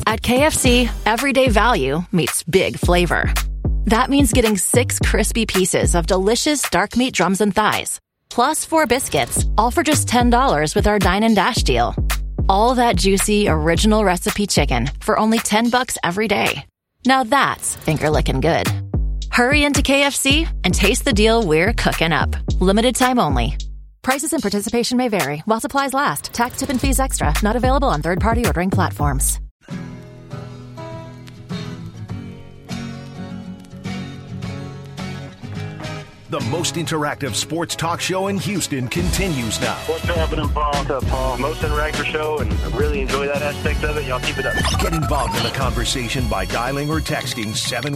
At KFC, everyday value meets big flavor. That means getting 6 crispy pieces of delicious dark meat drums and thighs, plus 4 biscuits, all for just $10 with our Dine and Dash deal. All that juicy, original recipe chicken for only $10 every day. Now that's finger-licking good. Hurry into KFC and taste the deal we're cooking up. Limited time only. Prices and participation may vary while supplies last. Tax, tip, and fees extra. Not available on third-party ordering platforms. The most interactive sports talk show in Houston continues now. What's happening, Paul? What's up, Paul? Most interactive show, and I really enjoy that aspect of it. Y'all keep it up. Get involved in the conversation by dialing or texting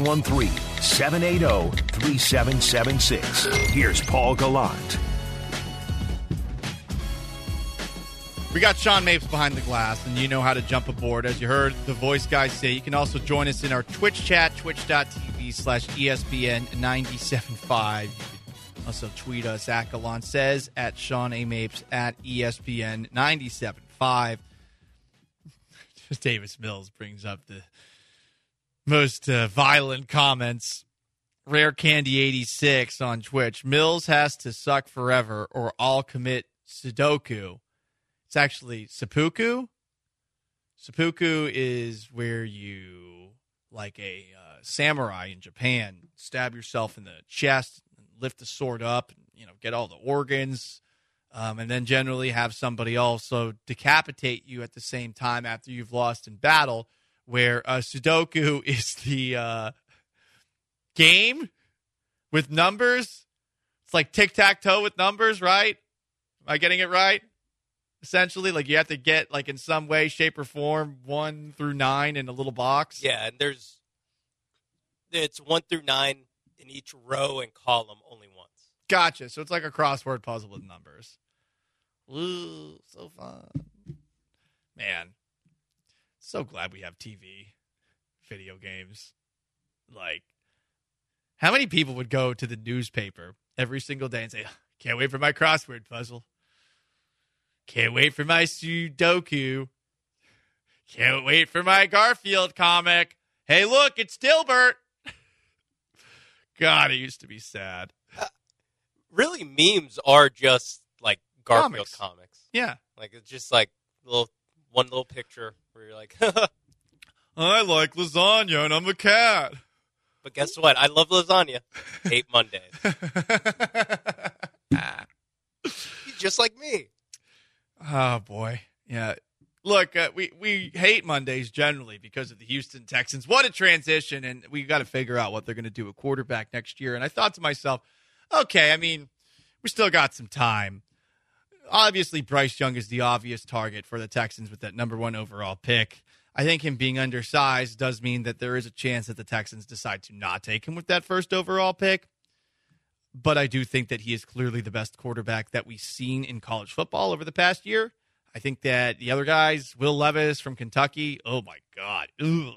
713-780-3776. Here's Paul Gallant. We got Sean Mapes behind the glass, and you know how to jump aboard. As you heard the voice guys say, you can also join us in our Twitch chat, twitch.tv/ESPN975. You can also tweet us at Gallant Says, at Sean A. Mapes, at ESPN975. Davis Mills brings up the most violent comments. Rare Candy 86 on Twitch. Mills has to suck forever or I'll commit Sudoku. It's actually seppuku. Seppuku is where you, like a samurai in Japan, stab yourself in the chest, lift the sword up, and, get all the organs, and then generally have somebody also decapitate you at the same time after you've lost in battle, where Sudoku is the game with numbers. It's like tic-tac-toe with numbers, right? Am I getting it right? Essentially, like you have to get, like in some way, shape, or form, 1 through 9 in a little box. Yeah, and it's 1 through 9 in each row and column only once. Gotcha. So it's like a crossword puzzle with numbers. Ooh, so fun. Man, so glad we have TV, video games. Like, how many people would go to the newspaper every single day and say, can't wait for my crossword puzzle. Can't wait for my Sudoku. Can't wait for my Garfield comic. Hey, look, it's Dilbert. God, it used to be sad. Really, memes are just like Garfield comics. Yeah. Like, it's just like one little picture where you're like, I like lasagna and I'm a cat. But guess what? I love lasagna. Hate Mondays. He's just like me. Oh, boy. Yeah. Look, we hate Mondays generally because of the Houston Texans. What a transition, and we got to figure out what they're going to do at quarterback next year. And I thought to myself, okay, I mean, we still got some time. Obviously, Bryce Young is the obvious target for the Texans with that number 1 overall pick. I think him being undersized does mean that there is a chance that the Texans decide to not take him with that first overall pick. But I do think that he is clearly the best quarterback that we've seen in college football over the past year. I think that the other guys, Will Levis from Kentucky, oh my God.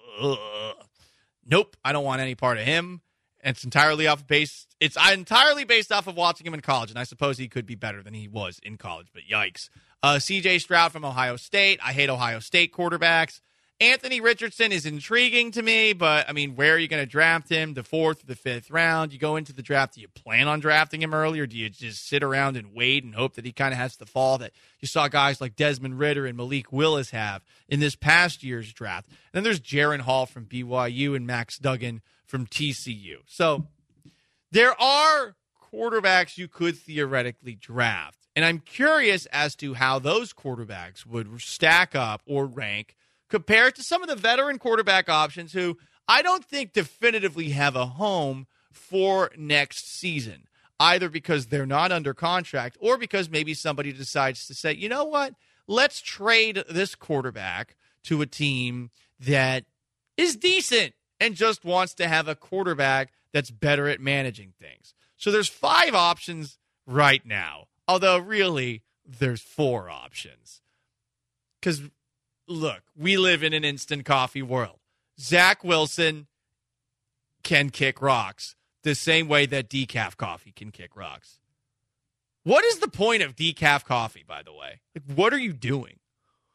Nope, I don't want any part of him. And it's entirely based off of watching him in college, and I suppose he could be better than he was in college, but yikes. C.J. Stroud from Ohio State. I hate Ohio State quarterbacks. Anthony Richardson is intriguing to me, but, I mean, where are you going to draft him? The 4th or the 5th round? You go into the draft, do you plan on drafting him early, or do you just sit around and wait and hope that he kind of has the fall that you saw guys like Desmond Ridder and Malik Willis have in this past year's draft? And then there's Jaron Hall from BYU and Max Duggan from TCU. So there are quarterbacks you could theoretically draft, and I'm curious as to how those quarterbacks would stack up or rank compared to some of the veteran quarterback options who I don't think definitively have a home for next season, either because they're not under contract or because maybe somebody decides to say, you know what, let's trade this quarterback to a team that is decent and just wants to have a quarterback that's better at managing things. So there's 5 options right now, although really there's 4 options. Because look, we live in an instant coffee world. Zach Wilson can kick rocks the same way that decaf coffee can kick rocks. What is the point of decaf coffee, by the way? Like, what are you doing?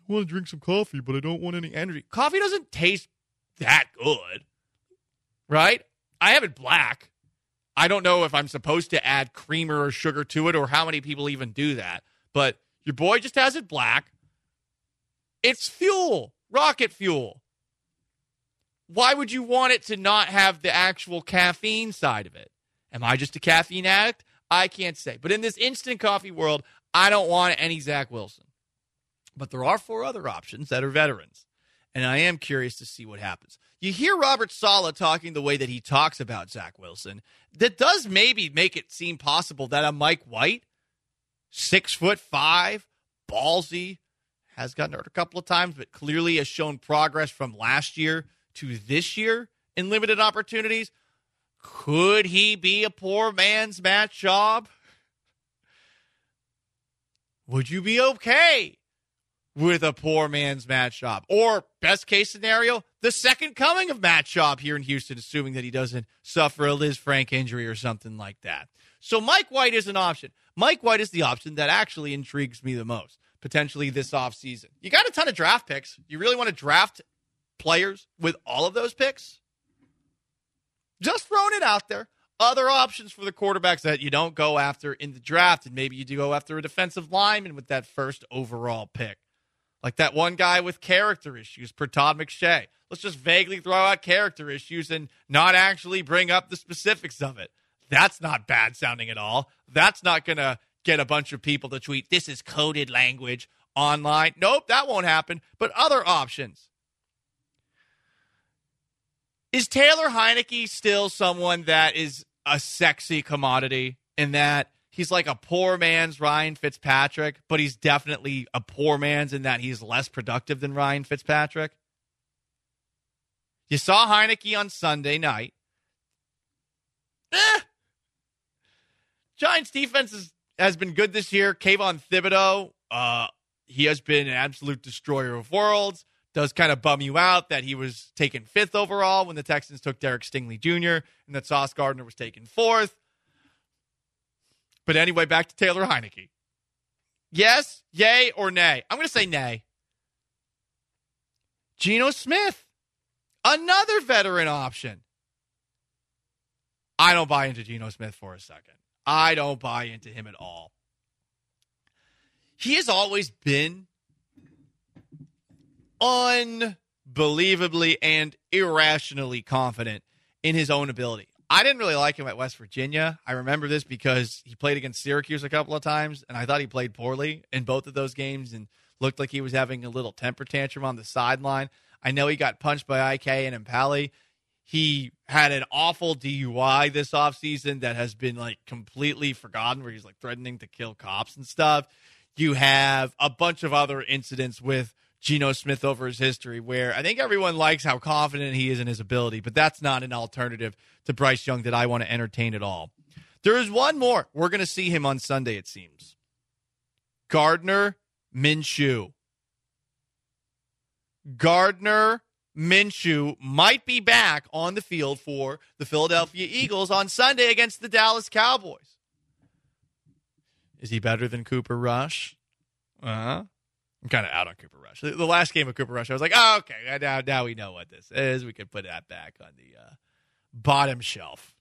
I want to drink some coffee, but I don't want any energy. Coffee doesn't taste that good, right? I have it black. I don't know if I'm supposed to add creamer or sugar to it or how many people even do that. But your boy just has it black. It's fuel, rocket fuel. Why would you want it to not have the actual caffeine side of it? Am I just a caffeine addict? I can't say. But in this instant coffee world, I don't want any Zach Wilson. But there are 4 other options that are veterans. And I am curious to see what happens. You hear Robert Saleh talking the way that he talks about Zach Wilson. That does maybe make it seem possible that a Mike White, 6'5", ballsy, has gotten hurt a couple of times, but clearly has shown progress from last year to this year in limited opportunities. Could he be a poor man's Matt Schaub? Would you be okay with a poor man's Matt Schaub? Or, best case scenario, the second coming of Matt Schaub here in Houston, assuming that he doesn't suffer a Liz Frank injury or something like that. So Mike White is an option. Mike White is the option that actually intrigues me the most, potentially this offseason. You got a ton of draft picks. You really want to draft players with all of those picks? Just throwing it out there. Other options for the quarterbacks that you don't go after in the draft, and maybe you do go after a defensive lineman with that first overall pick. Like that one guy with character issues, Todd McShay. Let's just vaguely throw out character issues and not actually bring up the specifics of it. That's not bad sounding at all. That's not going to get a bunch of people to tweet, this is coded language online. Nope, that won't happen. But other options. Is Taylor Heinicke still someone that is a sexy commodity in that he's like a poor man's Ryan Fitzpatrick, but he's definitely a poor man's in that he's less productive than Ryan Fitzpatrick? You saw Heinicke on Sunday night. Giants defense has been good this year. Kayvon Thibodeau, he has been an absolute destroyer of worlds. Does kind of bum you out that he was taken 5th overall when the Texans took Derek Stingley Jr. and that Sauce Gardner was taken 4th. But anyway, back to Taylor Heinicke. Yes, yay, or nay? I'm going to say nay. Geno Smith, another veteran option. I don't buy into Geno Smith for a second. I don't buy into him at all. He has always been unbelievably and irrationally confident in his own ability. I didn't really like him at West Virginia. I remember this because he played against Syracuse a couple of times, and I thought he played poorly in both of those games and looked like he was having a little temper tantrum on the sideline. I know he got punched by IK and Impali. He had an awful DUI this offseason that has been like completely forgotten, where he's like threatening to kill cops and stuff. You have a bunch of other incidents with Geno Smith over his history where I think everyone likes how confident he is in his ability, but that's not an alternative to Bryce Young that I want to entertain at all. There is one more. We're going to see him on Sunday, it seems. Gardner Minshew. Gardner Minshew might be back on the field for the Philadelphia Eagles on Sunday against the Dallas Cowboys. Is he better than Cooper Rush? I'm kind of out on Cooper Rush. The last game of Cooper Rush, I was like, oh, okay, now we know what this is. We can put that back on the bottom shelf.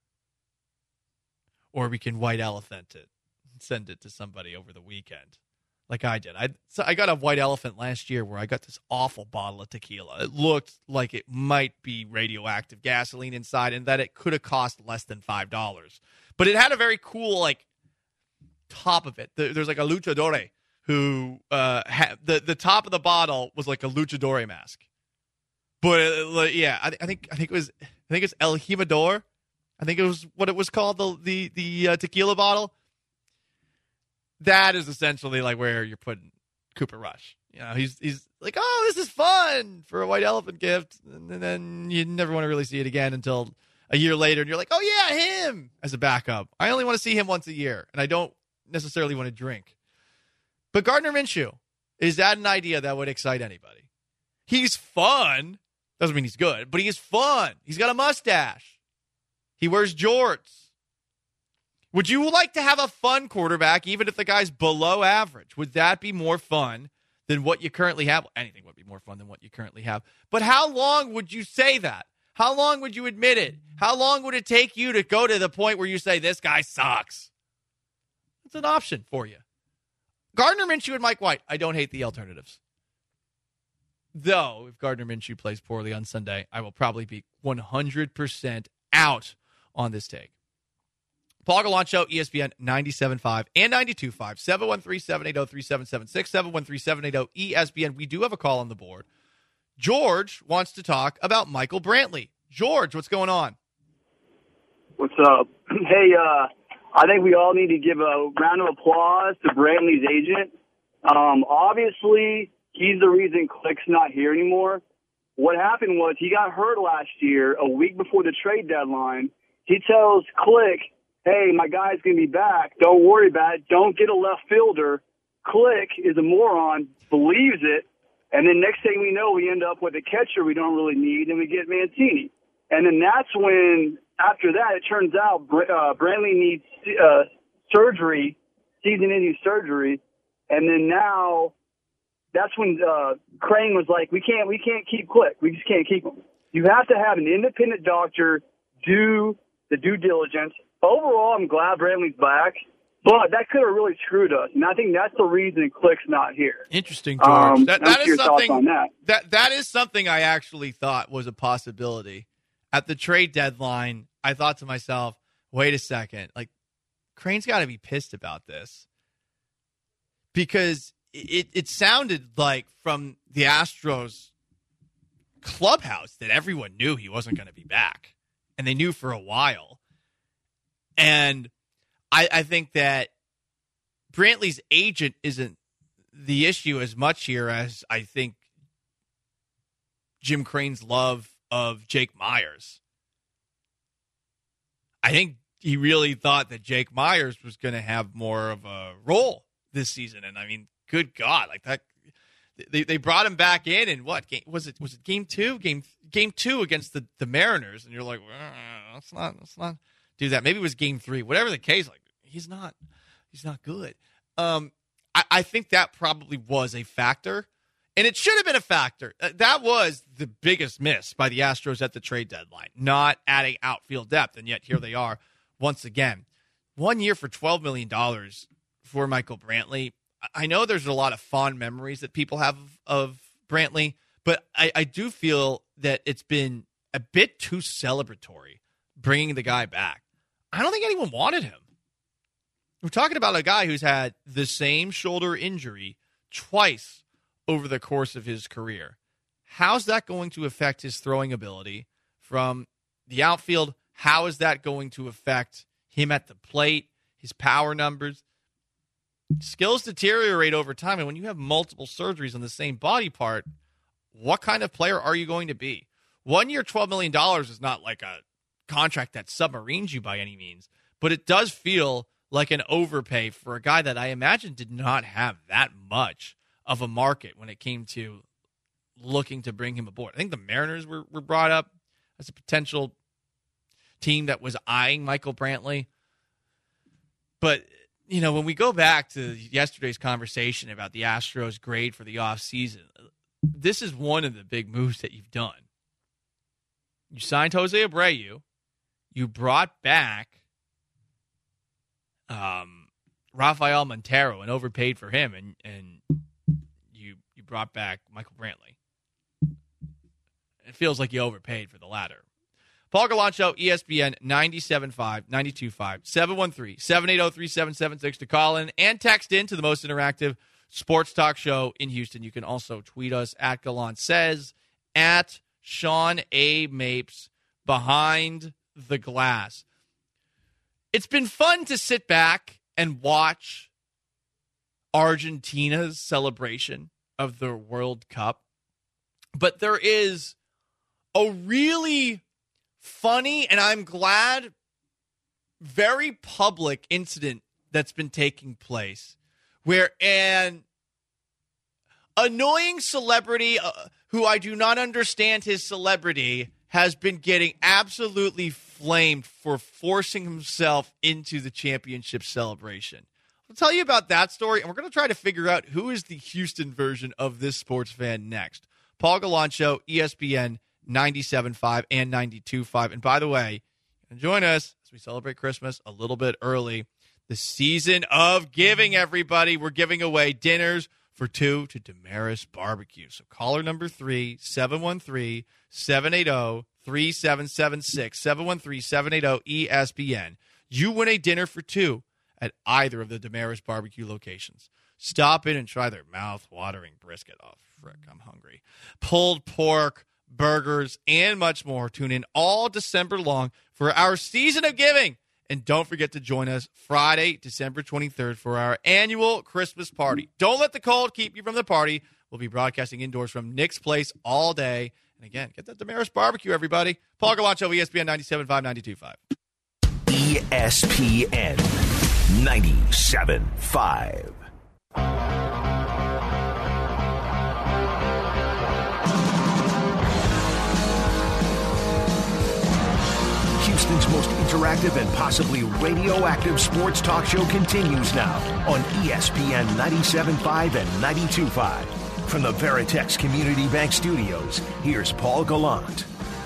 Or we can white elephant it and send it to somebody over the weekend, like I did. I got a white elephant last year where I got this awful bottle of tequila. It looked like it might be radioactive gasoline inside and that it could have cost less than $5. But it had a very cool, like, top of it. There's like a luchador who the top of the bottle was like a luchador mask. But yeah, I think it's El Jimador. I think it was what it was called, the tequila bottle. That is essentially like where you're putting Cooper Rush. You know, he's like, oh, this is fun for a white elephant gift, and then you never want to really see it again until a year later, and you're like, oh yeah, him as a backup. I only want to see him once a year, and I don't necessarily want to drink. But Gardner Minshew, is that an idea that would excite anybody? He's fun. Doesn't mean he's good, but he is fun. He's got a mustache. He wears jorts. Would you like to have a fun quarterback, even if the guy's below average? Would that be more fun than what you currently have. Anything would be more fun than what you currently have. But how long would you say that? How long would you admit it? How long would it take you to go to the point where you say, this guy sucks? It's an option for you. Gardner Minshew and Mike White, I don't hate the alternatives. Though, if Gardner Minshew plays poorly on Sunday, I will probably be 100% out on this take. Paul Gallant Show, ESPN 97.5 and 92.5, 713-780-3776, 713-780-ESPN. We do have a call on the board. George wants to talk about Michael Brantley. George, what's going on? What's up? Hey, I think we all need to give a round of applause to Brantley's agent. Obviously, he's the reason Click's not here anymore. What happened was he got hurt last year, a week before the trade deadline. He tells Click, hey, my guy's going to be back. Don't worry about it. Don't get a left fielder. Click is a moron, believes it. And then next thing we know, we end up with a catcher we don't really need, and we get Mancini. And then that's when, after that, it turns out Brantley needs surgery, season-ending surgery. And then now, that's when Crane was like, we can't keep Click. We just can't keep him. You have to have an independent doctor do the due diligence. Overall, I'm glad Brantley's back. But that could have really screwed us, and I think that's the reason Click's not here. Interesting, George. That is something. On that is something I actually thought was a possibility. At the trade deadline, I thought to myself, "Wait a second, like Crane's got to be pissed about this," because it sounded like from the Astros clubhouse that everyone knew he wasn't going to be back, and they knew for a while, and I think that Brantley's agent isn't the issue as much here as I think Jim Crane's love of Jake Myers. I think he really thought that Jake Myers was going to have more of a role this season. And I mean, good God, like that, they brought him back in what game was it? Was it game two? Game two against the Mariners. And you're like, let's not do that. Maybe it was game three, whatever the case. Like he's not good. I think that probably was a factor, and it should have been a factor. That was the biggest miss by the Astros at the trade deadline, not adding outfield depth, and yet here they are once again. 1 year for $12 million for Michael Brantley. I know there's a lot of fond memories that people have of Brantley, but I do feel that it's been a bit too celebratory bringing the guy back. I don't think anyone wanted him. We're talking about a guy who's had the same shoulder injury twice over the course of his career. How's that going to affect his throwing ability from the outfield? How is that going to affect him at the plate, his power numbers? Skills deteriorate over time, and when you have multiple surgeries on the same body part, what kind of player are you going to be? 1 year, $12 million is not like a contract that submarines you by any means, but it does feel like an overpay for a guy that I imagine did not have that much of a market when it came to looking to bring him aboard. I think the Mariners were brought up as a potential team that was eyeing Michael Brantley. But, you know, when we go back to yesterday's conversation about the Astros' grade for the offseason, this is one of the big moves that you've done. You signed Jose Abreu. You brought back Rafael Montero and overpaid for him, and you brought back Michael Brantley. It feels like you overpaid for the latter. Paul Gallant Show, ESPN 97.5, 92.5, 713-780-3776 to call in and text in to the most interactive sports talk show in Houston. You can also tweet us at Gallant Says, at Sean A. Mapes, Behind the Glass. It's been fun to sit back and watch Argentina's celebration of the World Cup, but there is a really funny, and I'm glad, very public incident that's been taking place where an annoying celebrity who I do not understand his celebrity has been getting absolutely flamed for forcing himself into the championship celebration. I'll tell you about that story, and we're going to try to figure out who is the Houston version of this sports fan next. Paul Gallant Show, ESPN 97.5 and 92.5. And by the way, join us as we celebrate Christmas a little bit early. The season of giving, everybody. We're giving away dinners for two to Damaris Barbecue. So caller number 3, 713-780-3776, 713-780-ESPN. You win a dinner for two at either of the Damaris Barbecue locations. Stop in and try their mouth-watering brisket. Oh, frick, I'm hungry. Pulled pork, burgers, and much more. Tune in all December long for our season of giving. And don't forget to join us Friday, December 23rd for our annual Christmas party. Don't let the cold keep you from the party. We'll be broadcasting indoors from Nick's Place all day. And again, get that Damaris Barbecue, everybody. Paul Gallant Show, ESPN 97.5, 92.5. ESPN 97.5. Houston's most interactive and possibly radioactive sports talk show continues now on ESPN 97.5 and 92.5. From the Veritex Community Bank Studios, here's Paul Gallant.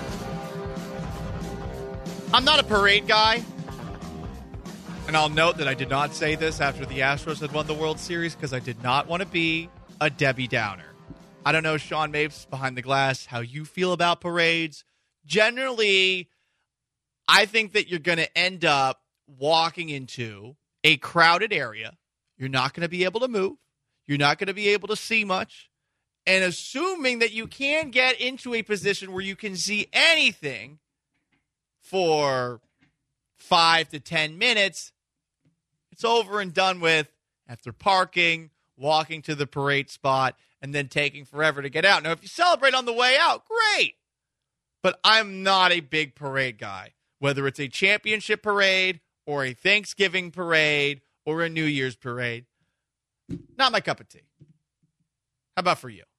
I'm not a parade guy. And I'll note that I did not say this after the Astros had won the World Series because I did not want to be a Debbie Downer. I don't know, Sean Mapes, behind the glass, how you feel about parades. Generally, I think that you're going to end up walking into a crowded area. You're not going to be able to move. You're not going to be able to see much. And assuming that you can get into a position where you can see anything for 5 to 10 minutes, it's over and done with after parking, walking to the parade spot, and then taking forever to get out. Now, if you celebrate on the way out, great. But I'm not a big parade guy. Whether it's a championship parade or a Thanksgiving parade or a New Year's parade, not my cup of tea. How about for you?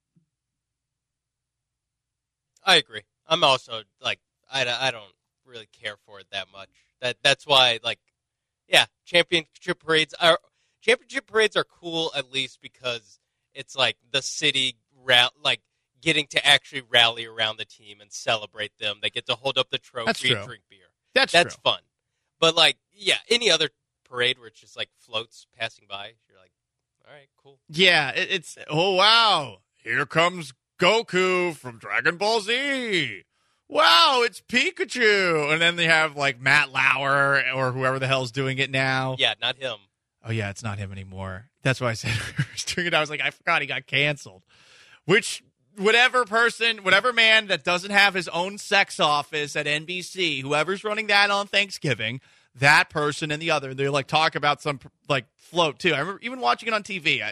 I agree. I'm also, I don't really care for it that much. That's why, championship parades are cool, at least because it's like the city getting to actually rally around the team and celebrate them. They get to hold up the trophy and drink beer. That's true. Fun. But any other parade where it's just floats passing by, you're like, all right, cool. Yeah, it's oh wow, here comes Goku from Dragon Ball Z. Wow, it's Pikachu. And then they have Matt Lauer or whoever the hell's doing it now. Yeah, not him. Oh yeah, it's not him anymore. That's why I said I was doing it. I was like, I forgot he got canceled. Whatever man that doesn't have his own sex office at NBC, whoever's running that on Thanksgiving, that person and the other, they talk about some float too. I remember even watching it on TV.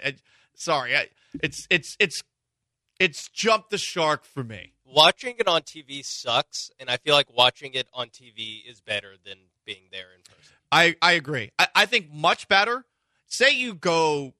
It's jumped the shark for me. Watching it on TV sucks, and I feel like watching it on TV is better than being there in person. I agree. I think much better. Say you go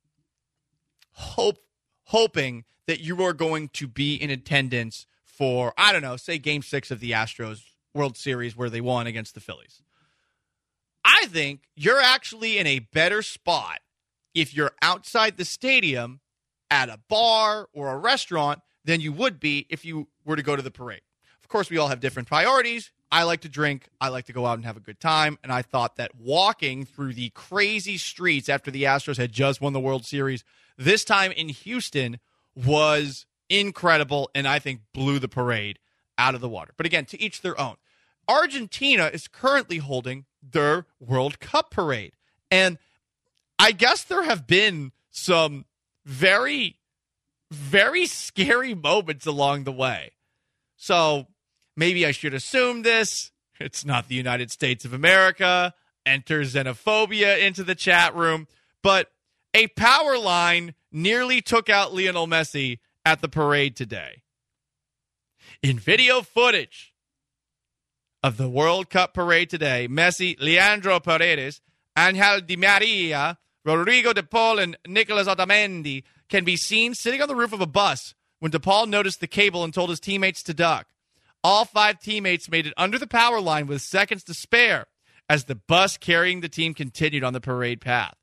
hoping that you are going to be in attendance for, I don't know, say Game 6 of the Astros World Series where they won against the Phillies. I think you're actually in a better spot if you're outside the stadium at a bar or a restaurant than you would be if you were to go to the parade. Of course, we all have different priorities. I like to drink. I like to go out and have a good time. And I thought that walking through the crazy streets after the Astros had just won the World Series, this time in Houston, was incredible and I think blew the parade out of the water. But again, to each their own. Argentina is currently holding their World Cup parade. And I guess there have been some very, very scary moments along the way. So maybe I should assume this. It's not the United States of America. Enter xenophobia into the chat room. But a power line nearly took out Lionel Messi at the parade today. In video footage of the World Cup parade today, Messi, Leandro Paredes, Angel Di Maria, Rodrigo De Paul, and Nicolas Otamendi can be seen sitting on the roof of a bus when De Paul noticed the cable and told his teammates to duck. All 5 teammates made it under the power line with seconds to spare as the bus carrying the team continued on the parade path.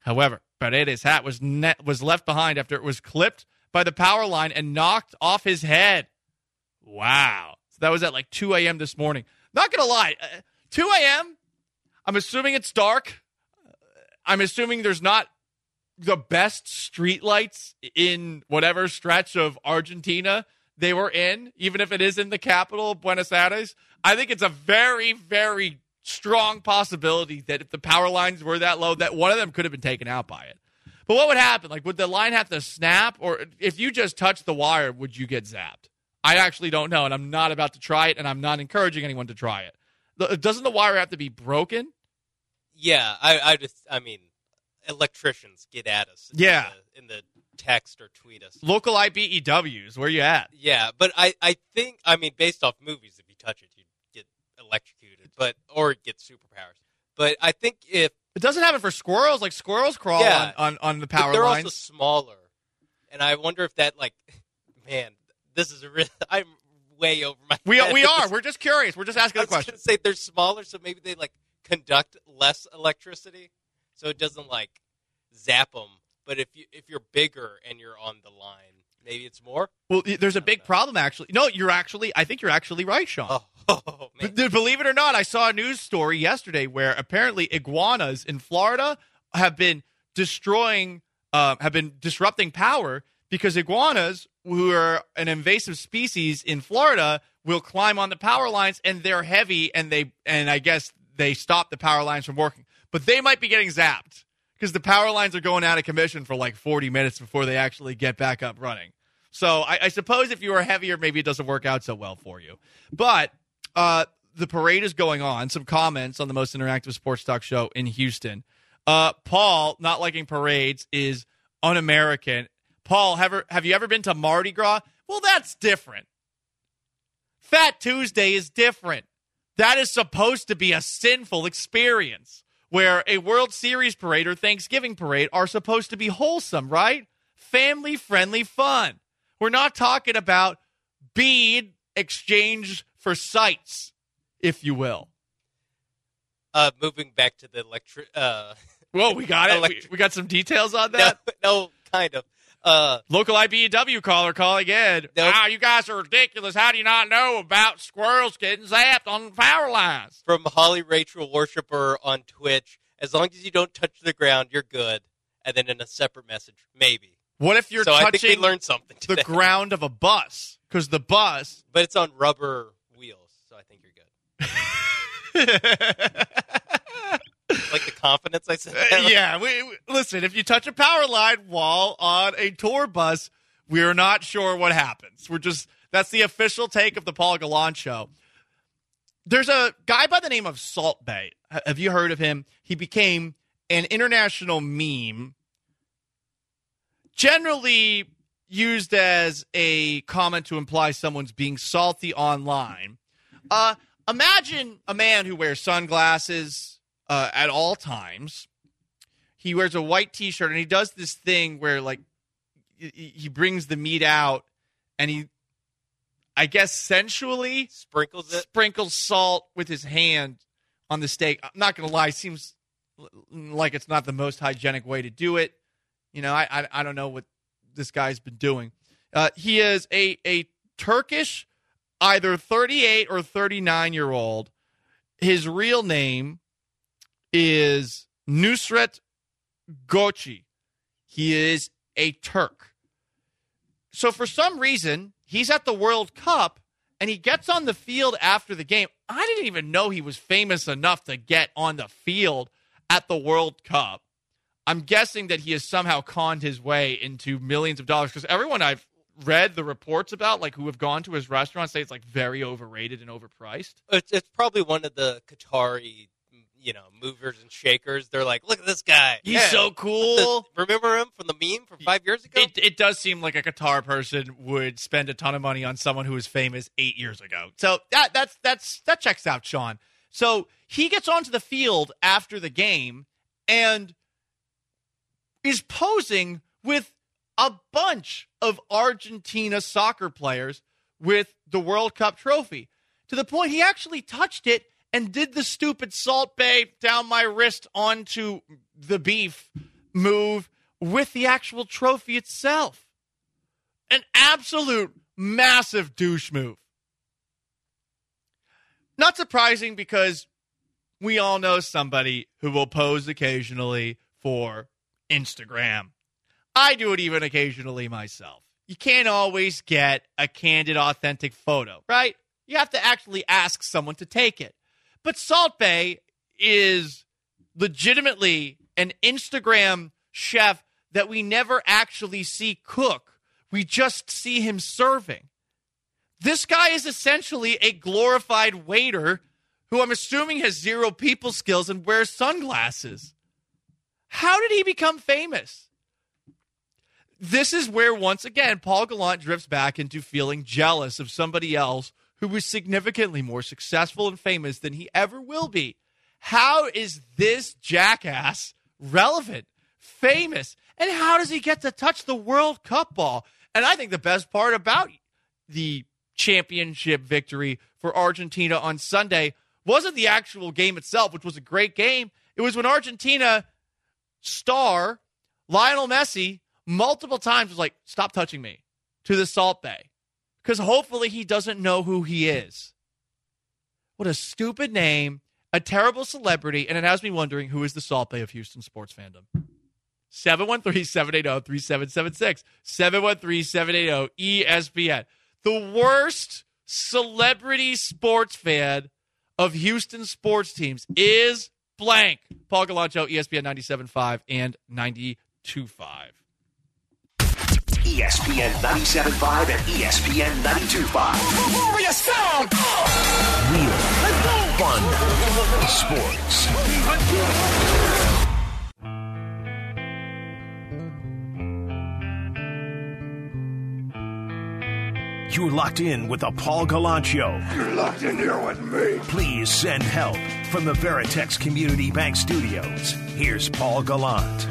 However, Paredes' hat was left behind after it was clipped by the power line and knocked off his head. Wow. So that was at like 2 a.m. this morning. Not going to lie. 2 a.m., I'm assuming it's dark. I'm assuming there's not the best streetlights in whatever stretch of Argentina they were in, even if it is in the capital, Buenos Aires. I think it's a very, very strong possibility that if the power lines were that low, that one of them could have been taken out by it. But what would happen? Like, would the line have to snap? Or if you just touch the wire, would you get zapped? I actually don't know, and I'm not about to try it, and I'm not encouraging anyone to try it. Doesn't the wire have to be broken? Yeah, I mean, electricians get at us. Yeah. In the text or tweet us. Local IBEWs, where you at? Yeah, but I think, I mean, based off movies, if you touch it, you get electrocuted, or get superpowers. But I think if... It doesn't happen for squirrels. Like, squirrels crawl on the power lines. They're also smaller. And I wonder if that, like, man, this is a real... I'm way over my head. We are. We're just curious. We're just asking the question. I was going to say they're smaller, so maybe they, like, conduct less electricity, so it doesn't, like, zap them. But if you're bigger and you're on the line, maybe it's more. Well, there's a big problem, actually. No, I think you're actually right, Sean. Oh man. Believe it or not, I saw a news story yesterday where apparently iguanas in Florida have been disrupting power because iguanas, who are an invasive species in Florida, will climb on the power lines, and they're heavy, and I guess they stop the power lines from working. But they might be getting zapped because the power lines are going out of commission for like 40 minutes before they actually get back up running. So I suppose if you are heavier, maybe it doesn't work out so well for you. But the parade is going on. Some comments on the most interactive sports talk show in Houston. Paul, not liking parades, is un-American. Paul, have you ever been to Mardi Gras? Well, that's different. Fat Tuesday is different. That is supposed to be a sinful experience where a World Series parade or Thanksgiving parade are supposed to be wholesome, right? Family-friendly fun. We're not talking about bead exchange for sights, if you will. Moving back to the Whoa, we got it. We got some details on that? No, kind of. Local IBEW caller calling in. Nope. Wow, you guys are ridiculous. How do you not know about squirrels getting zapped on power lines? From Holly Rachel Worshipper on Twitch, as long as you don't touch the ground, you're good. And then in a separate message, maybe. What if you're I think touching we learned something today. the ground of a bus? Because the bus... But it's on rubber wheels, so I think you're good. Like the confidence I said. Yeah, listen, if you touch a power line while on a tour bus, we're not sure what happens. That's the official take of the Paul Gallant Show. There's a guy by the name of Salt Bae. Have you heard of him? He became an international meme, generally used as a comment to imply someone's being salty online. Imagine a man who wears sunglasses at all times. He wears a white T-shirt, and he does this thing where, like, he brings the meat out, and he, I guess, sensually sprinkles salt with his hand on the steak. I'm not going to lie, seems like it's not the most hygienic way to do it. You know, I don't know what this guy's been doing. He is a Turkish, either 38 or 39-year-old. His real name is Nusret Gochi. He is a Turk. So for some reason, he's at the World Cup, and he gets on the field after the game. I didn't even know he was famous enough to get on the field at the World Cup. I'm guessing that he has somehow conned his way into millions of dollars, because everyone I've read the reports about, like, who have gone to his restaurant, say it's, like, very overrated and overpriced. It's probably one of the Qatari, movers and shakers. They're like, look at this guy. He's so cool. Remember him from the meme from 5 years ago? It does seem like a Qatar person would spend a ton of money on someone who was famous 8 years ago. So that checks out, Sean. So he gets onto the field after the game and is posing with a bunch of Argentina soccer players with the World Cup trophy, to the point he actually touched it and did the stupid Salt Bae down my wrist onto the beef move with the actual trophy itself. An absolute massive douche move. Not surprising because we all know somebody who will pose occasionally for Instagram. I do it even occasionally myself. You can't always get a candid, authentic photo, right? You have to actually ask someone to take it. But Salt Bae is legitimately an Instagram chef that we never actually see cook. We just see him serving. This guy is essentially a glorified waiter who I'm assuming has zero people skills and wears sunglasses. How did he become famous? This is where, once again, Paul Gallant drifts back into feeling jealous of somebody else who was significantly more successful and famous than he ever will be. How is this jackass relevant, famous, and how does he get to touch the World Cup ball? And I think the best part about the championship victory for Argentina on Sunday wasn't the actual game itself, which was a great game. It was when Argentina star Lionel Messi multiple times was like, stop touching me, to the Salt Bae. Because hopefully he doesn't know who he is. What a stupid name, a terrible celebrity, and it has me wondering who is the Salt Bae of Houston sports fandom. 713-780-3776. 713-780-ESPN. The worst celebrity sports fan of Houston sports teams is blank. Paul Gallant, ESPN 97.5 and 92.5. ESPN 97.5 and ESPN 92.5. Warrior sound! Real, fun, sports. You're locked in with the Paul Gallant Show. You're locked in here with me. Please send help from the Veritex Community Bank Studios. Here's Paul Gallant.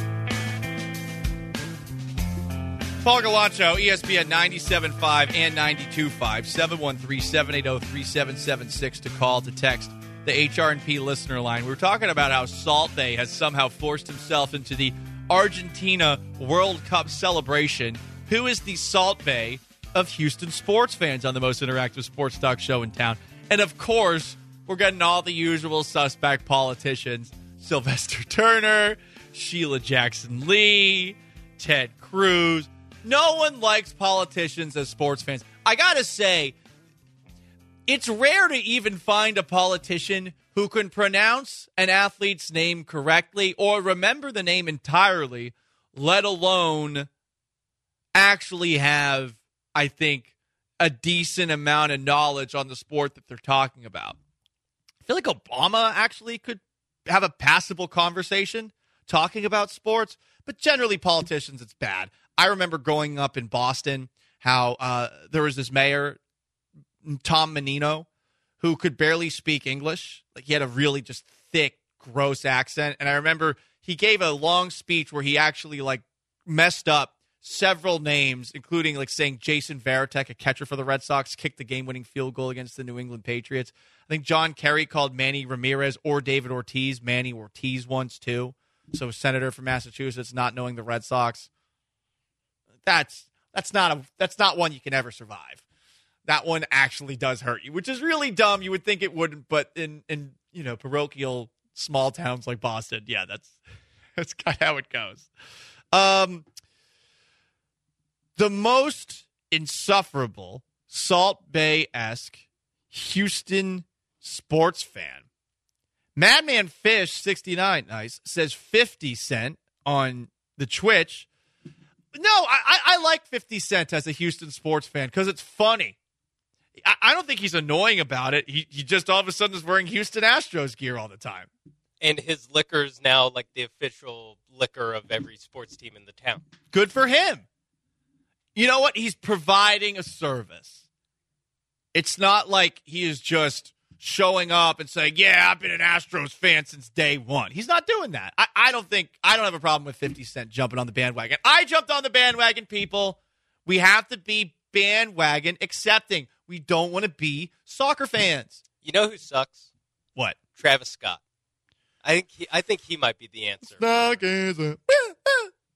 Paul Gallant, ESPN 97.5 and 92.5, 713-780-3776 to call, to text the HRNP listener line. We were talking about how Salt Bae has somehow forced himself into the Argentina World Cup celebration. Who is the Salt Bae of Houston sports fans on the most interactive sports talk show in town? And of course, we're getting all the usual suspect politicians: Sylvester Turner, Sheila Jackson Lee, Ted Cruz. No one likes politicians as sports fans. I gotta say, it's rare to even find a politician who can pronounce an athlete's name correctly or remember the name entirely, let alone actually have, I think, a decent amount of knowledge on the sport that they're talking about. I feel like Obama actually could have a passable conversation talking about sports, but generally politicians, it's bad. I remember growing up in Boston how there was this mayor, Tom Menino, who could barely speak English. Like, he had a really just thick, gross accent. And I remember he gave a long speech where he actually messed up several names, including saying Jason Varitek, a catcher for the Red Sox, kicked the game-winning field goal against the New England Patriots. I think John Kerry called Manny Ramirez or David Ortiz Manny Ortiz once too. So a senator from Massachusetts not knowing the Red Sox. That's not one you can ever survive. That one actually does hurt you, which is really dumb. You would think it wouldn't, but in parochial small towns like Boston, yeah, that's kind of how it goes. The most insufferable Salt Bae-esque Houston sports fan, Madman Fish 69, nice, says 50 Cent on the Twitch. No, I like 50 Cent as a Houston sports fan because it's funny. I don't think he's annoying about it. He just all of a sudden is wearing Houston Astros gear all the time. And his liquor's now the official liquor of every sports team in the town. Good for him. You know what? He's providing a service. It's not like he is just showing up and saying, yeah, I've been an Astros fan since day one. He's not doing that. I don't have a problem with 50 Cent jumping on the bandwagon. I jumped on the bandwagon, people. We have to be bandwagon accepting. We don't want to be soccer fans. You know who sucks? What? Travis Scott. I think he might be the answer.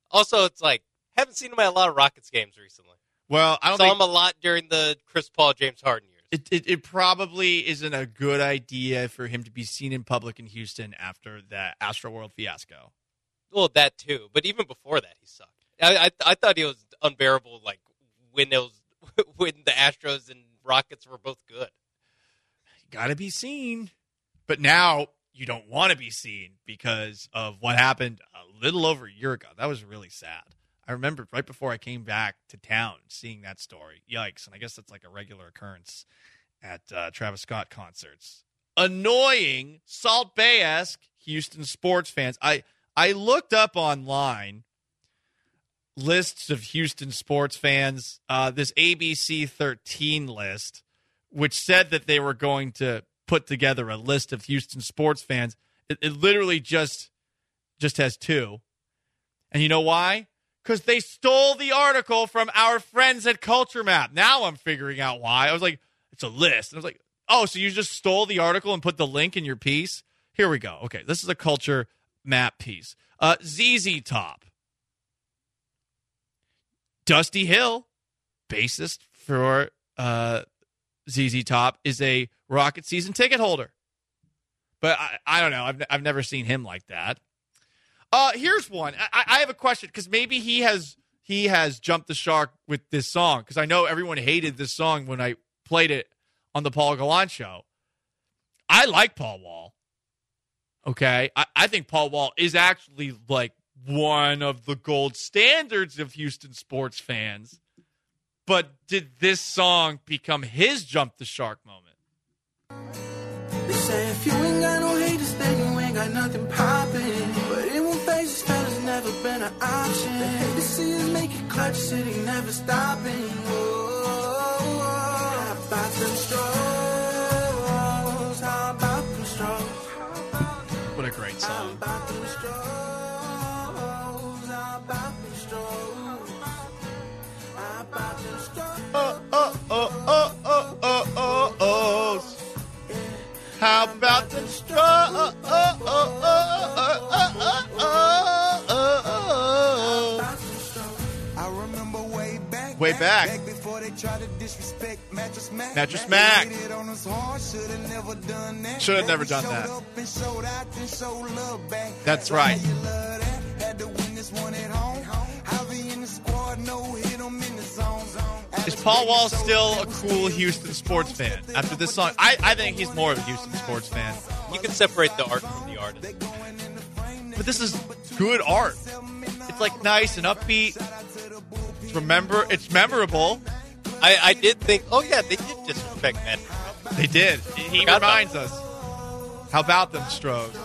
Also, it's like, haven't seen him at a lot of Rockets games recently. Well, I don't saw him a lot during the Chris Paul, James Harden years. It probably isn't a good idea for him to be seen in public in Houston after that Astroworld fiasco. Well, that too. But even before that, he sucked. I thought he was unbearable. Like when the Astros and Rockets were both good. You got to be seen, but now you don't want to be seen because of what happened a little over a year ago. That was really sad. I remember right before I came back to town seeing that story. Yikes. And I guess that's like a regular occurrence at Travis Scott concerts. Annoying, Salt Bay-esque Houston sports fans. I looked up online lists of Houston sports fans, this ABC 13 list, which said that they were going to put together a list of Houston sports fans. It literally just has 2. And you know why? Because they stole the article from our friends at Culture Map. Now I'm figuring out why. I was like, it's a list. And I was like, oh, so you just stole the article and put the link in your piece? Here we go. Okay, this is a Culture Map piece. ZZ Top. Dusty Hill, bassist for ZZ Top, is a Rocket season ticket holder. But I don't know. I've never seen him like that. Here's one. I have a question because maybe he has jumped the shark with this song because I know everyone hated this song when I played it on the Paul Gallant show. I like Paul Wall. Okay, I think Paul Wall is actually like one of the gold standards of Houston sports fans. But did this song become his jump the shark moment? They say if you ain't got no haters, then you ain't got nothing poppin'. But it won't face his fella's never been an option. They hate to see us make it clutch, city never stopping. How about them strolls? How about them strolls? What a great song. How about them strolls? How about them strolls? How about them strolls? How about the straw? I remember Way back. before they tried to disrespect Mattress Mac. Mattress Mac. Should have never done that. Should have never done that. Showed up and showed out and showed love back. That's right. You love that. Had to win this one at home. Javi in the squad, no hit 'em in the zone. Is Paul Wall still a cool Houston sports fan after this song? I think he's more of a Houston sports fan. You can separate the art from the artist. But this is good art. It's like nice and upbeat. It's memorable. I did think, oh yeah, they did disrespect Matt. They did. He reminds us. How about them Strohs?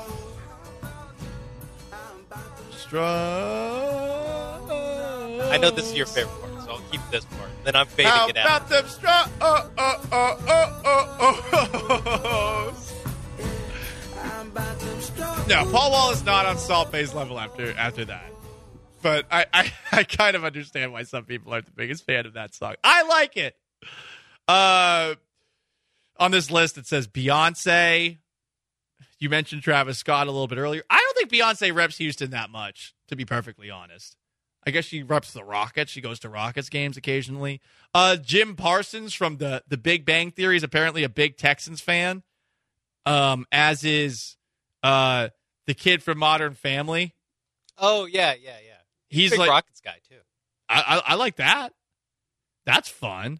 I know this is your favorite part, so I'll keep this part. Then I'm fading it out. How about them Strohs? No, Paul Wall is not on Salt Bay's level after that. But I kind of understand why some people aren't the biggest fan of that song. I like it. On this list, it says Beyonce. You mentioned Travis Scott a little bit earlier. I don't think Beyonce reps Houston that much, to be perfectly honest. I guess she reps the Rockets. She goes to Rockets games occasionally. Jim Parsons from the Big Bang Theory is apparently a big Texans fan, as is the kid from Modern Family. Oh, yeah. He's a big Rockets guy, too. I like that. That's fun.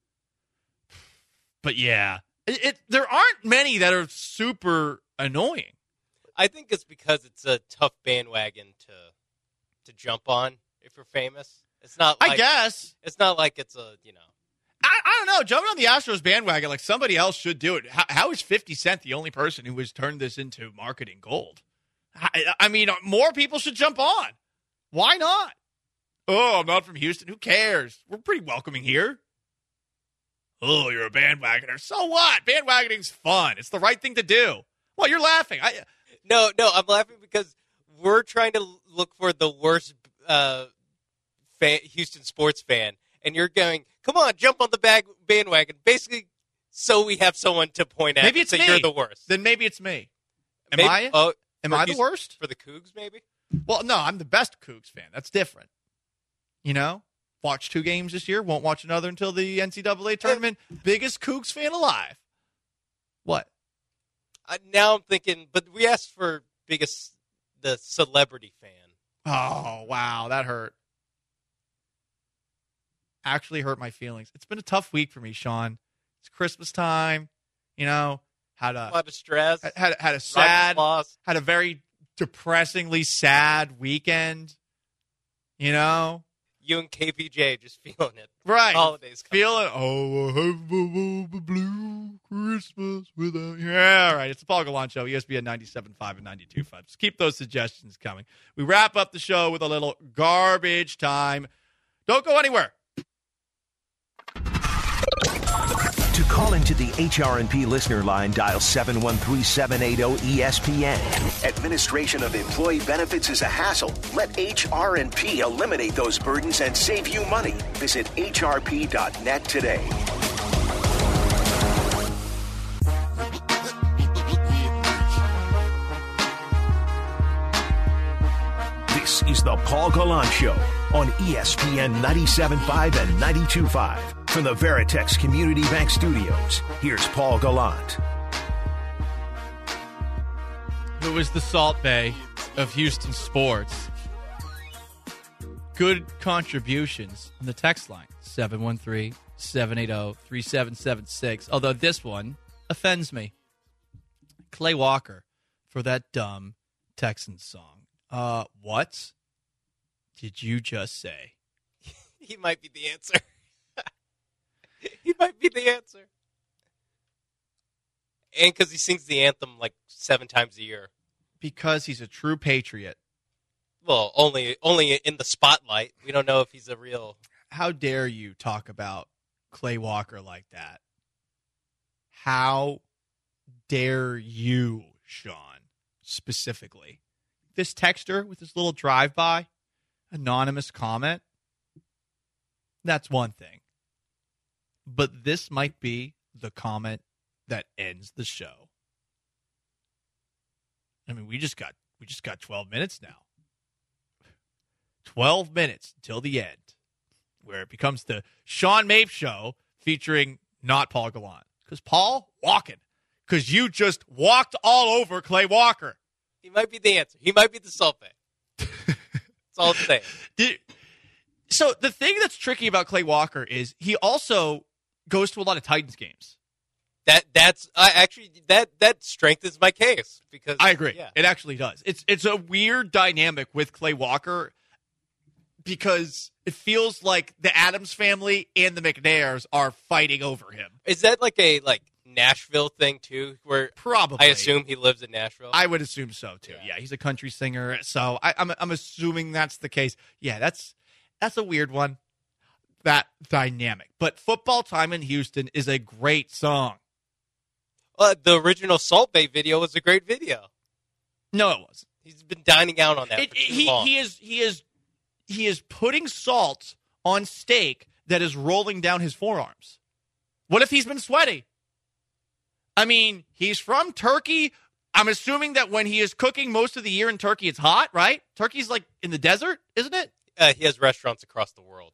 But, yeah, there aren't many that are super annoying. I think it's because it's a tough bandwagon to jump on if you're famous. It's not like, I guess. It's not like it's a, I don't know. Jumping on the Astros bandwagon, like somebody else should do it. How is 50 Cent the only person who has turned this into marketing gold? I mean, more people should jump on. Why not? Oh, I'm not from Houston. Who cares? We're pretty welcoming here. Oh, you're a bandwagoner. So what? Bandwagoning's fun. It's the right thing to do. Well, you're laughing. No, I'm laughing because we're trying to look for the worst Houston sports fan, and you're going, come on, jump on the bandwagon, basically so we have someone to point at maybe it's and say me. You're the worst. Then maybe it's me. Am I the worst? For the Cougs, maybe? Well, no, I'm the best Cougs fan. That's different. You know? Watched 2 games this year. Won't watch another until the NCAA tournament. Biggest Cougs fan alive. What? Now I'm thinking, but we asked for the celebrity fan. Oh, wow. That hurt. Actually hurt my feelings. It's been a tough week for me, Sean. It's Christmas time. You know, had a lot of stress. Had a very depressingly sad weekend. You know? You and KPJ just feeling it. Right. Holidays coming. Feeling, I have a blue Christmas without you. Yeah, all right. It's the Paul Gallant Show, ESPN 97.5 and 92.5. Just keep those suggestions coming. We wrap up the show with a little garbage time. Don't go anywhere. To call into the HRNP listener line, dial 713-780-ESPN. Administration of employee benefits is a hassle. Let HRNP eliminate those burdens and save you money. Visit hrp.net today. This is the Paul Gallant Show on ESPN 97.5 and 92.5. From the Veritex Community Bank Studios, here's Paul Gallant. Who is the Salt Bay of Houston sports? Good contributions on the text line, 713-780-3776. Although this one offends me. Clay Walker for that dumb Texans song. What did you just say? He might be the answer. He might be the answer. And because he sings the anthem like 7 times a year. Because he's a true patriot. Well, only in the spotlight. We don't know if he's a real... How dare you talk about Clay Walker like that? How dare you, Sean, specifically? This texter with this little drive-by, anonymous comment, that's one thing. But this might be the comment that ends the show. I mean, we just got 12 minutes now. 12 minutes until the end, where it becomes the Sean Mapes show featuring not Paul Gallant. Because Paul walking. Because you just walked all over Clay Walker. He might be the answer. He might be the Salt Bay. That's all I'm saying. So the thing that's tricky about Clay Walker is he also goes to a lot of Titans games. That strengthens my case because I agree. Yeah. It actually does. It's a weird dynamic with Clay Walker because it feels like the Adams family and the McNairs are fighting over him. Is that like a Nashville thing too? Where probably I assume he lives in Nashville. I would assume so too. Yeah, he's a country singer, so I'm assuming that's the case. Yeah, that's a weird one. That dynamic. But Football Time in Houston is a great song. The original Salt Bay video was a great video. No, it wasn't. He's been dining out on that for too long. He is putting salt on steak that is rolling down his forearms. What if he's been sweaty? I mean, he's from Turkey. I'm assuming that when he is cooking most of the year in Turkey, it's hot, right? Turkey's like in the desert, isn't it? He has restaurants across the world.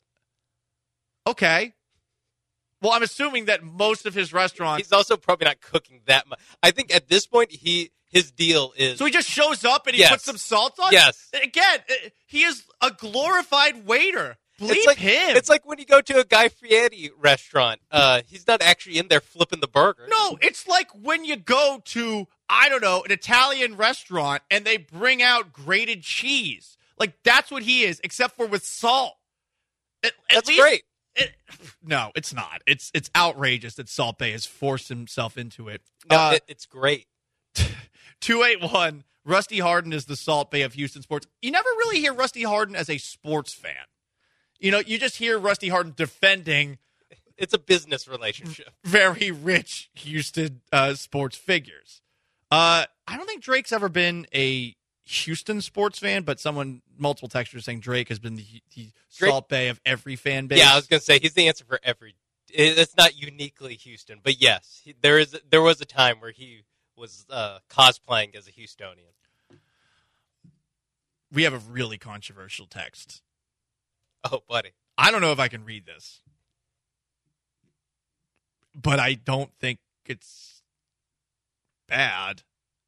Okay. Well, I'm assuming that most of his restaurants... He's also probably not cooking that much. I think at this point, his deal is... So he just shows up and he puts some salt on? Yes. Again, he is a glorified waiter. Bleep him. It's like when you go to a Guy Fieri restaurant. He's not actually in there flipping the burger. No, it's like when you go to, I don't know, an Italian restaurant and they bring out grated cheese. Like, that's what he is, except for with salt. That's great. No, it's not. It's outrageous that Salt Bay has forced himself into it. No, it's great. 281, Rusty Hardin is the Salt Bay of Houston sports. You never really hear Rusty Hardin as a sports fan. You know, you just hear Rusty Hardin defending. It's a business relationship. Very rich Houston sports figures. I don't think Drake's ever been a Houston sports fan, but multiple textures saying Drake has been the Salt Bay of every fan base. Yeah, I was going to say he's the answer for every. It's not uniquely Houston, but yes, there was a time where he was cosplaying as a Houstonian. we have a really controversial text. Oh, buddy. I don't know if I can read this, but I don't think it's bad.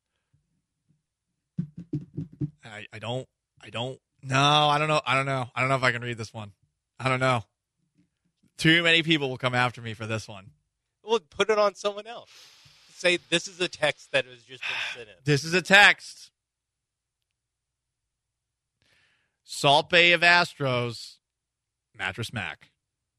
I don't know if I can read this one. I don't know. Too many people will come after me for this one. Well, put it on someone else. Say this is a text that has just been sent in. This is a text. Salt Bay of Astros, Mattress Mac.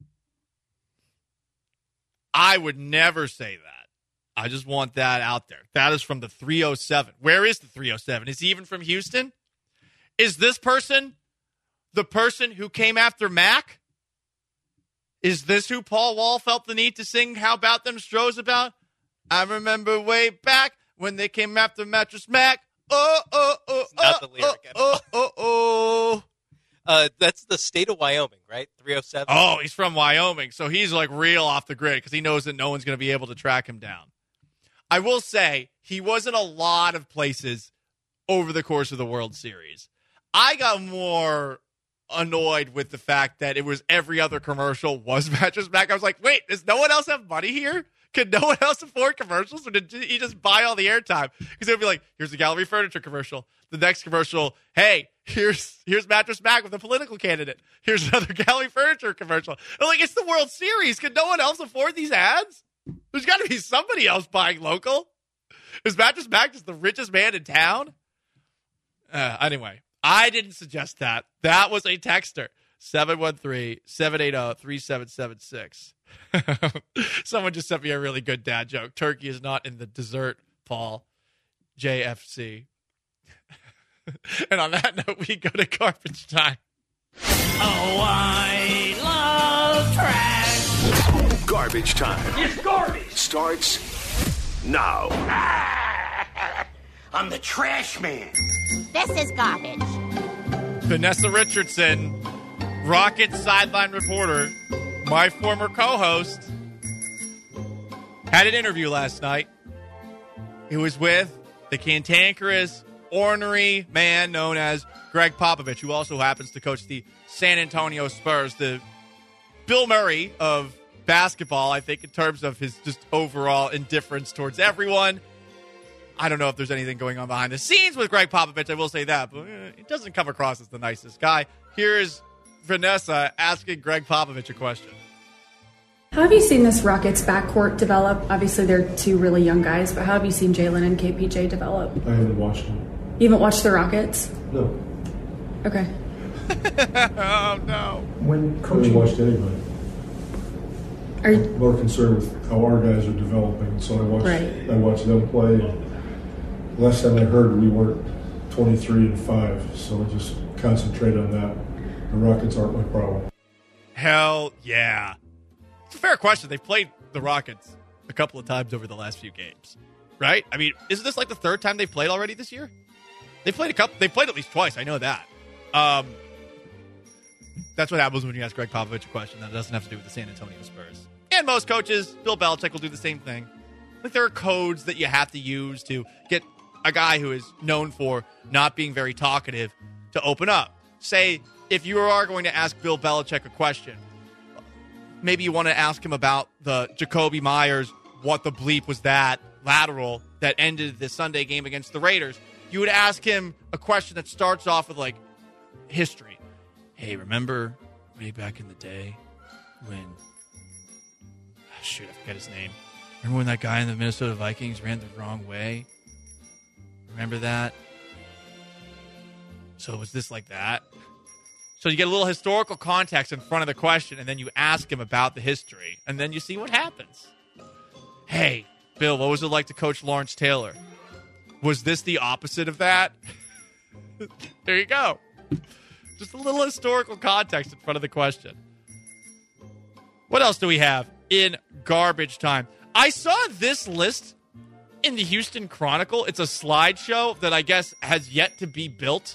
I would never say that. I just want that out there. That is from the 307. Where is the 307? Is he even from Houston? Is this person the person who came after Mac? Is this who Paul Wall felt the need to sing How About Them Stros about? I remember way back when they came after Mattress Mac. It's not the lyric at all. That's the state of Wyoming, right? 307. Oh, he's from Wyoming, so he's like real off the grid because he knows that no one's going to be able to track him down. I will say he was in a lot of places over the course of the World Series. I got more annoyed with the fact that it was every other commercial was Mattress Mac. I was like, wait, does no one else have money here? Could no one else afford commercials, or did he just buy all the airtime? Because it would be like, here's a Gallery Furniture commercial. The next commercial, hey, here's Mattress Mac with a political candidate. Here's another Gallery Furniture commercial. I'm like, it's the World Series. Could no one else afford these ads? There's got to be somebody else buying local. Is Mattress Mac just the richest man in town? Anyway, I didn't suggest that. That was a texter. 713-780-3776. Someone just sent me a really good dad joke. Turkey is not in the dessert, Paul. JFC. And on that note, we go to garbage time. Oh, I love trash. Garbage time. It's garbage. Starts now. I'm the trash man. This is garbage. Vanessa Richardson, Rockets sideline reporter, my former co-host, had an interview last night. It was with the cantankerous, ornery man known as Greg Popovich, who also happens to coach the San Antonio Spurs, the Bill Murray of basketball, I think, in terms of his just overall indifference towards everyone. I don't know if there's anything going on behind the scenes with Greg Popovich, I will say that, but it doesn't come across as the nicest guy. Here's Vanessa asking Greg Popovich a question. How have you seen this Rockets backcourt develop? Obviously, they're two really young guys, but how have you seen Jalen and KPJ develop? I haven't watched them. You haven't watched the Rockets? No. Okay. Oh, no. When coaching, I haven't watched anybody. I'm more concerned with how our guys are developing, so I watch them play. Last time I heard, we weren't 23-5, so I just concentrate on that. The Rockets aren't my problem. Hell yeah. It's a fair question. They've played the Rockets a couple of times over the last few games, right? I mean, isn't this like the third time they've played already this year? They played at least twice. I know that. That's what happens when you ask Greg Popovich a question that doesn't have to do with the San Antonio Spurs. And most coaches, Bill Belichick, will do the same thing. Like, there are codes that you have to use to get a guy who is known for not being very talkative to open up. Say, if you are going to ask Bill Belichick a question, maybe you want to ask him about the Jacoby Myers, what the bleep was that lateral that ended the Sunday game against the Raiders. You would ask him a question that starts off with, like, history. Hey, remember way back in the day when... Shoot, I forget his name. Remember when that guy in the Minnesota Vikings ran the wrong way? Remember that? So was this like that? So you get a little historical context in front of the question, and then you ask him about the history, and then you see what happens. Hey, Bill, what was it like to coach Lawrence Taylor? Was this the opposite of that? There you go. Just a little historical context in front of the question. What else do we have in garbage time? I saw this list in the Houston Chronicle. It's a slideshow that I guess has yet to be built.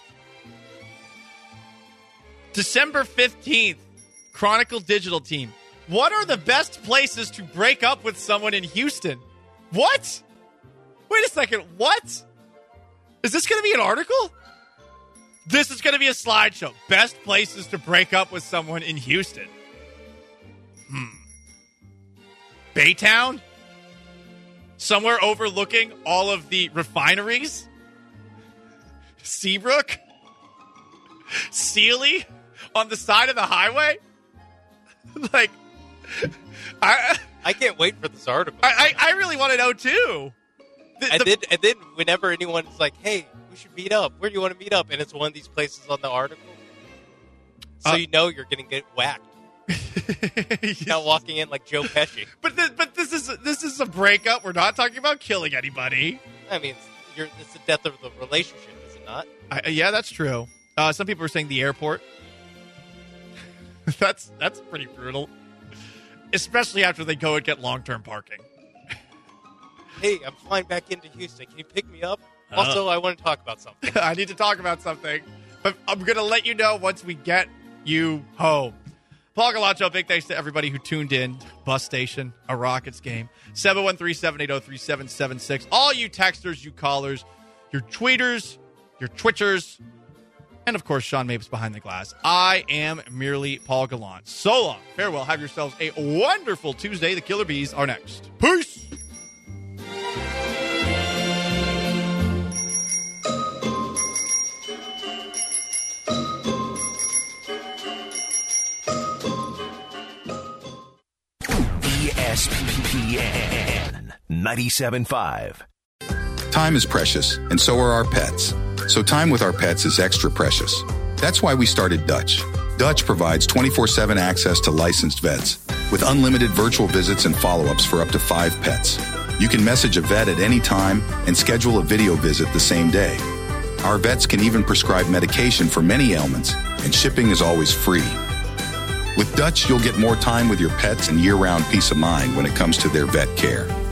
December 15th, Chronicle Digital Team. What are the best places to break up with someone in Houston? What? Wait a second. What? Is this going to be an article? This is going to be a slideshow. Best places to break up with someone in Houston. Baytown? Somewhere overlooking all of the refineries? Seabrook? Sealy? On the side of the highway? Like, I can't wait for this article. I really want to know, too. And then whenever anyone's like, hey, we should meet up. Where do you want to meet up? And it's one of these places on the article. So you know you're going to get whacked. Not walking in like Joe Pesci. But this is a breakup. We're not talking about killing anybody. I mean, it's the death of the relationship, is it not? Yeah, that's true. Some people are saying the airport. That's pretty brutal. Especially after they go and get long-term parking. Hey, I'm flying back into Houston. Can you pick me up? Also, I want to talk about something. I need to talk about something. But I'm going to let you know once we get you home. Paul Galaccio, big thanks to everybody who tuned in. Bus station, a Rockets game. 713-780-3776. All you texters, you callers, your tweeters, your twitchers, and, of course, Sean Mapes behind the glass. I am merely Paul Gallant. So long. Farewell. Have yourselves a wonderful Tuesday. The Killer Bees are next. Peace. ESPN 97.5. Time is precious, and so are our pets. So time with our pets is extra precious. That's why we started Dutch. Dutch provides 24/7 access to licensed vets with unlimited virtual visits and follow-ups for up to 5 pets. You can message a vet at any time and schedule a video visit the same day. Our vets can even prescribe medication for many ailments, and shipping is always free. With Dutch, you'll get more time with your pets and year-round peace of mind when it comes to their vet care.